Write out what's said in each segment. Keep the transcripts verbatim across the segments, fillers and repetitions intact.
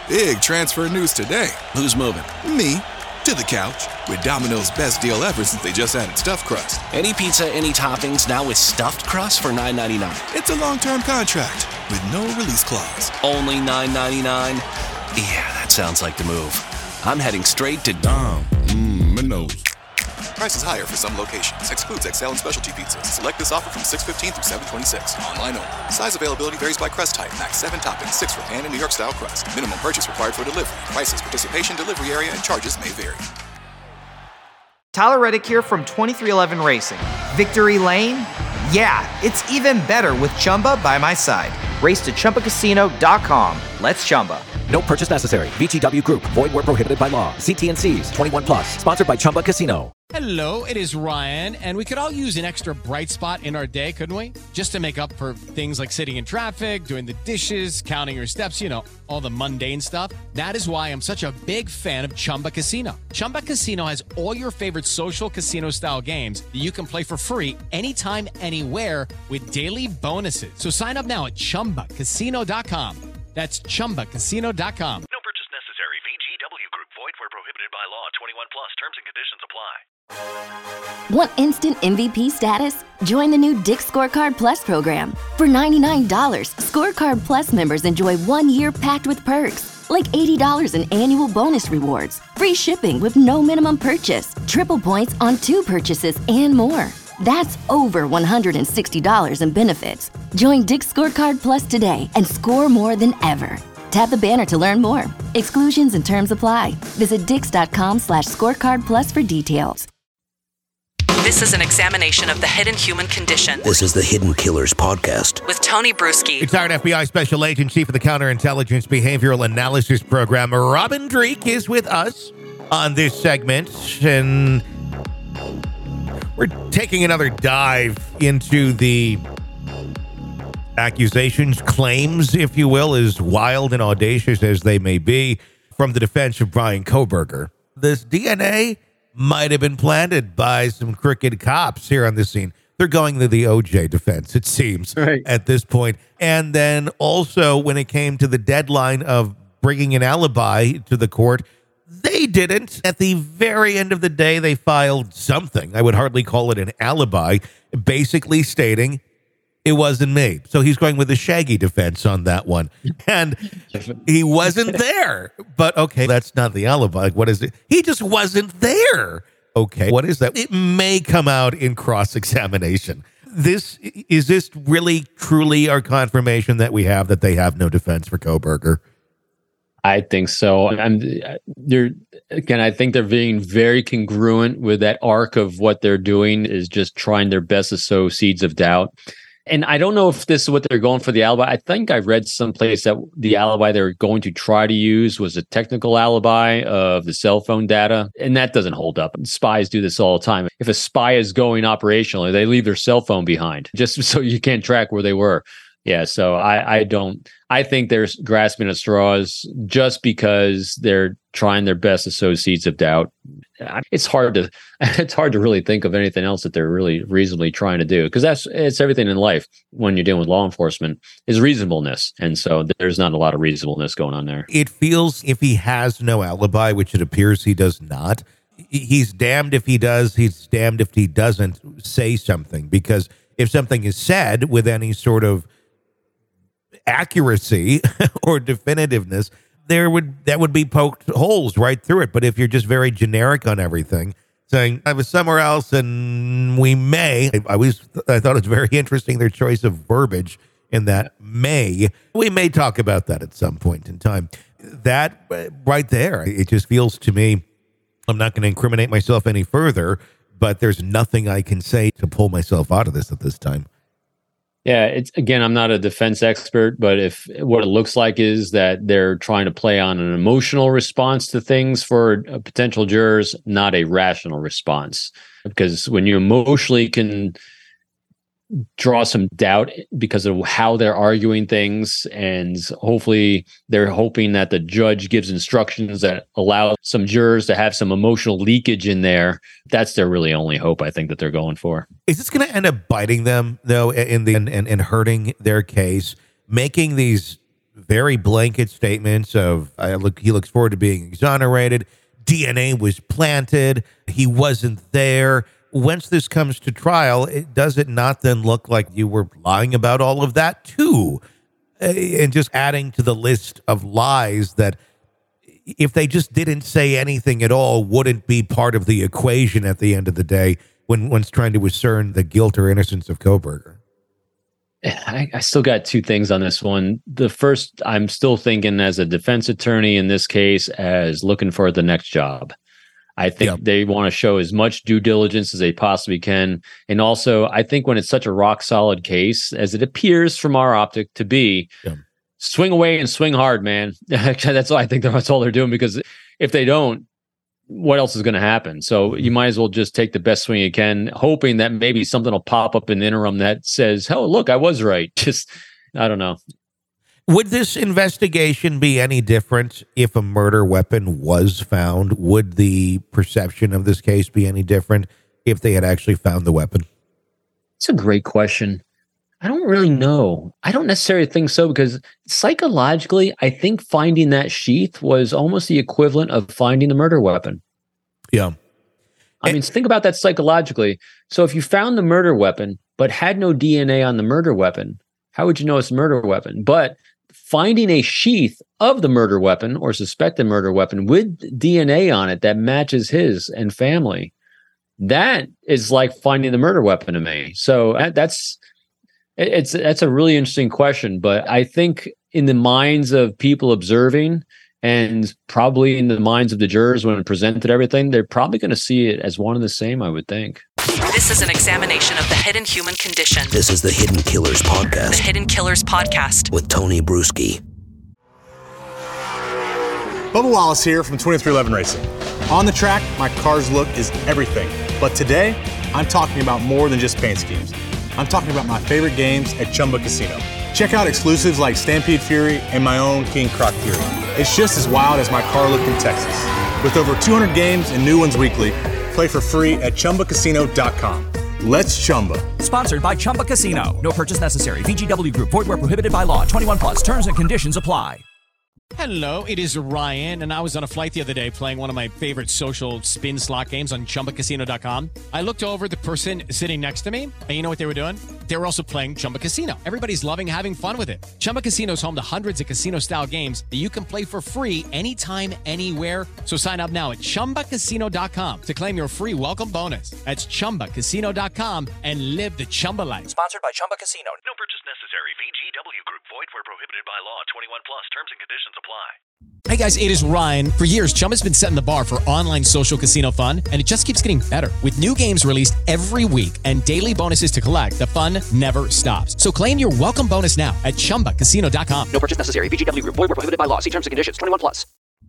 Big transfer news today. Who's moving? Me. To the couch. With Domino's best deal ever since they just added stuffed crust. Any pizza, any toppings, now with stuffed crust for nine ninety-nine. It's a long-term contract with no release clause. Only nine ninety-nine? Yeah, that sounds like the move. I'm heading straight to Dom. Mmm, Minos. Prices higher for some locations. Excludes X L and specialty pizzas. Select this offer from six fifteen through seven twenty-six. Online only. Size availability varies by crust type. Max seven toppings, six for pan and New York style crust. Minimum purchase required for delivery. Prices, participation, delivery area, and charges may vary. Tyler Reddick here from twenty-three eleven Racing. Victory Lane? Yeah, it's even better with Chumba by my side. Race to Chumba Casino dot com. Let's Chumba. No purchase necessary. V G W Group. Void where prohibited by law. See T and C's. twenty-one plus. Sponsored by Chumba Casino. Hello, it is Ryan, and we could all use an extra bright spot in our day, couldn't we? Just to make up for things like sitting in traffic, doing the dishes, counting your steps, you know, all the mundane stuff. That is why I'm such a big fan of Chumba Casino. Chumba Casino has all your favorite social casino-style games that you can play for free anytime, anywhere with daily bonuses. So sign up now at Chumba Casino dot com. That's Chumba Casino dot com. No purchase necessary. V G W Group. Void where prohibited by law. twenty-one plus. Terms and conditions apply. Want instant M V P status? Join the new Dick's Scorecard Plus program. For ninety-nine dollars, Scorecard Plus members enjoy one year packed with perks, like eighty dollars in annual bonus rewards, free shipping with no minimum purchase, triple points on two purchases, and more. That's over one hundred sixty dollars in benefits. Join Dick's Scorecard Plus today and score more than ever. Tap the banner to learn more. Exclusions and terms apply. Visit dix.com slash scorecard plus for details. This is an examination of the hidden human condition. This is the Hidden Killers podcast. With Tony Bruschi. Retired F B I Special Agent, Chief of the Counterintelligence Behavioral Analysis Program, Robin Dreeke, is with us on this segment. And we're taking another dive into the accusations, claims, if you will, as wild and audacious as they may be, from the defense of Bryan Kohberger. This D N A might have been planted by some crooked cops here on the scene. They're going to the O J defense, it seems, right, at this point. And then also when it came to the deadline of bringing an alibi to the court, they didn't. At the very end of the day, they filed something. I would hardly call it an alibi, basically stating it wasn't me. So he's going with the Shaggy defense on that one. And he wasn't there. But okay, that's not the alibi. What is it? He just wasn't there. Okay, what is that? It may come out in cross-examination. This is this really, truly our confirmation that we have that they have no defense for Kohberger? I think so. I'm they're again, I think they're being very congruent with that arc of what they're doing is just trying their best to sow seeds of doubt. And I don't know if this is what they're going for the alibi. I think I read someplace that the alibi they're going to try to use was a technical alibi of the cell phone data. And that doesn't hold up. Spies do this all the time. If a spy is going operationally, they leave their cell phone behind just so you can't track where they were. Yeah, so I, I don't, I think they're grasping at straws just because they're trying their best to sow seeds of doubt. It's hard to, it's hard to really think of anything else that they're really reasonably trying to do, because that's, it's everything in life when you're dealing with law enforcement is reasonableness. And so there's not a lot of reasonableness going on there. It feels if he has no alibi, which it appears he does not, he's damned if he does, he's damned if he doesn't say something, because if something is said with any sort of accuracy or definitiveness, there would that would be poked holes right through it. But if you're just very generic on everything, saying I was somewhere else and we may, I, I was I thought it was very interesting their choice of verbiage in that may. We may talk about that at some point in time. That uh, right there, it just feels to me, I'm not going to incriminate myself any further, but there's nothing I can say to pull myself out of this at this time. Yeah, it's again, I'm not a defense expert, but if what it looks like is that they're trying to play on an emotional response to things for potential jurors, not a rational response. Because when you emotionally can draw some doubt because of how they're arguing things, and hopefully they're hoping that the judge gives instructions that allow some jurors to have some emotional leakage in there. That's their really only hope, I think, that they're going for. Is this going to end up biting them, though, in the and, and hurting their case, making these very blanket statements of I look, he looks forward to being exonerated. D N A was planted. He wasn't there. Once this comes to trial, it, does it not then look like you were lying about all of that too? And just adding to the list of lies that if they just didn't say anything at all, wouldn't be part of the equation at the end of the day when one's trying to discern the guilt or innocence of Kohberger. I, I still got two things on this one. The first, I'm still thinking as a defense attorney in this case as looking for the next job. I think yep. they want to show as much due diligence as they possibly can. And also, I think when it's such a rock solid case, as it appears from our optic to be, yep. swing away and swing hard, man. That's all I think that's all they're doing, because if they don't, what else is going to happen? So you might as well just take the best swing you can, hoping that maybe something will pop up in the interim that says, oh, look, I was right. Just, I don't know. Would this investigation be any different if a murder weapon was found? Would the perception of this case be any different if they had actually found the weapon? It's a great question. I don't really know. I don't necessarily think so, because psychologically, I think finding that sheath was almost the equivalent of finding the murder weapon. Yeah. I mean, think about that psychologically. So if you found the murder weapon, but had no D N A on the murder weapon, how would you know it's a murder weapon? But finding a sheath of the murder weapon or suspected murder weapon with D N A on it that matches his and family, that is like finding the murder weapon to me. So that's it's that's a really interesting question. But I think in the minds of people observing, and probably in the minds of the jurors when it presented everything, they're probably going to see it as one and the same, I would think. This is an examination of the hidden human condition. This is the Hidden Killers Podcast. The Hidden Killers Podcast. With Tony Bruschi. Bubba Wallace here from twenty-three eleven Racing. On the track, my car's look is everything. But today, I'm talking about more than just paint schemes. I'm talking about my favorite games at Chumba Casino. Check out exclusives like Stampede Fury and my own King Croc Fury. It's just as wild as my car look in Texas. With over two hundred games and new ones weekly, play for free at Chumba Casino dot com. Let's Chumba. Sponsored by Chumba Casino. No purchase necessary. V G W Group. Void where prohibited by law. twenty-one plus. Terms and conditions apply. Hello, it is Ryan, and I was on a flight the other day playing one of my favorite social spin slot games on Chumba Casino dot com. I looked over at the person sitting next to me, and you know what they were doing? They were also playing Chumba Casino. Everybody's loving having fun with it. Chumba Casino is home to hundreds of casino-style games that you can play for free anytime, anywhere. So sign up now at Chumba Casino dot com to claim your free welcome bonus. That's Chumba Casino dot com and live the Chumba life. Sponsored by Chumba Casino. No purchase necessary. V G W Group. Void where prohibited by law. twenty-one plus. Terms and conditions apply. Hey guys, it is Ryan. For years, Chumba's been setting the bar for online social casino fun, and it just keeps getting better. With new games released every week and daily bonuses to collect, the fun never stops. So claim your welcome bonus now at Chumba Casino dot com. No purchase necessary. V G W Group. Void where prohibited by law. See terms and conditions. twenty-one plus.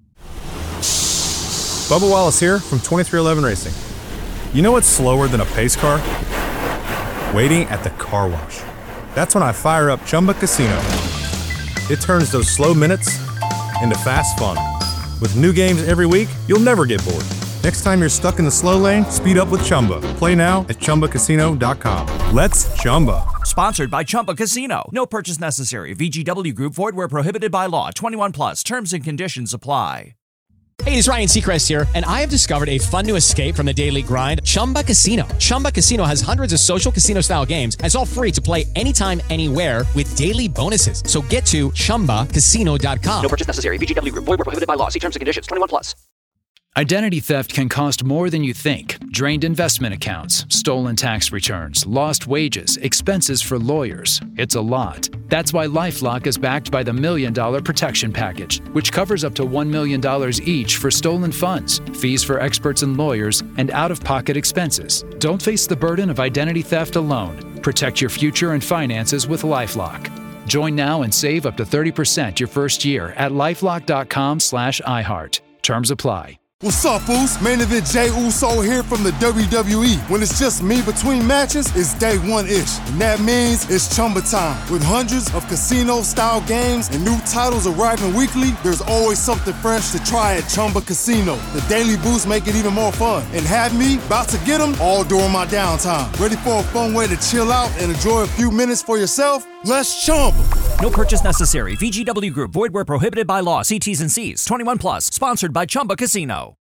Bubba Wallace here from twenty-three eleven Racing. You know what's slower than a pace car? Waiting at the car wash. That's when I fire up Chumba Casino. It turns those slow minutes into fast fun. With new games every week, you'll never get bored. Next time you're stuck in the slow lane, speed up with Chumba. Play now at Chumba Casino dot com. Let's Chumba. Sponsored by Chumba Casino. No purchase necessary. V G W Group. Void where prohibited by law. twenty-one plus. Terms and conditions apply. Hey, it's Ryan Seacrest here, and I have discovered a fun new escape from the daily grind, Chumba Casino. Chumba Casino has hundreds of social casino-style games, and it's all free to play anytime, anywhere with daily bonuses. So get to Chumba Casino dot com. No purchase necessary. V G W Group. Void where prohibited by law. See terms and conditions. twenty-one plus. Identity theft can cost more than you think. Drained investment accounts, stolen tax returns, lost wages, expenses for lawyers. It's a lot. That's why LifeLock is backed by the Million Dollar Protection Package, which covers up to one million dollars each for stolen funds, fees for experts and lawyers, and out-of-pocket expenses. Don't face the burden of identity theft alone. Protect your future and finances with LifeLock. Join now and save up to thirty percent your first year at LifeLock dot com slash iHeart. Terms apply. What's up, Foos? Main event Jey Uso here from the W W E. When it's just me between matches, it's day one-ish. And that means it's Chumba time. With hundreds of casino-style games and new titles arriving weekly, there's always something fresh to try at Chumba Casino. The daily boosts make it even more fun. And have me about to get them all during my downtime. Ready for a fun way to chill out and enjoy a few minutes for yourself? Let's Chumba. No purchase necessary. V G W Group. Void where prohibited by law. See T's and C's. twenty-one plus. Sponsored by Chumba Casino.